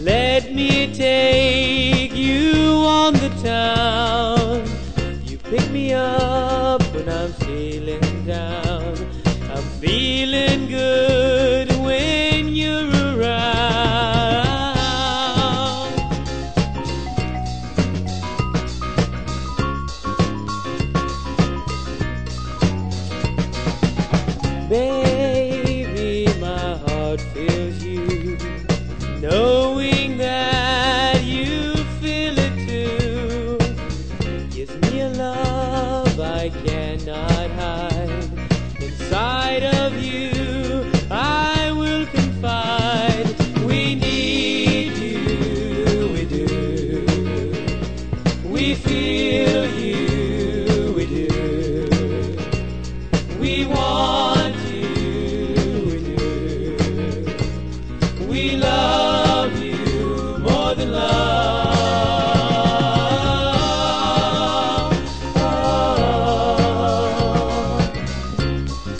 Let me take you on the town. You pick me up when I'm feeling down. I'm feeling good when you're around. Baby, my heart feels you, knowing that you feel it too. Gives me a love I cannot hide. Inside of you I will confide. We need you, we do. We feel you.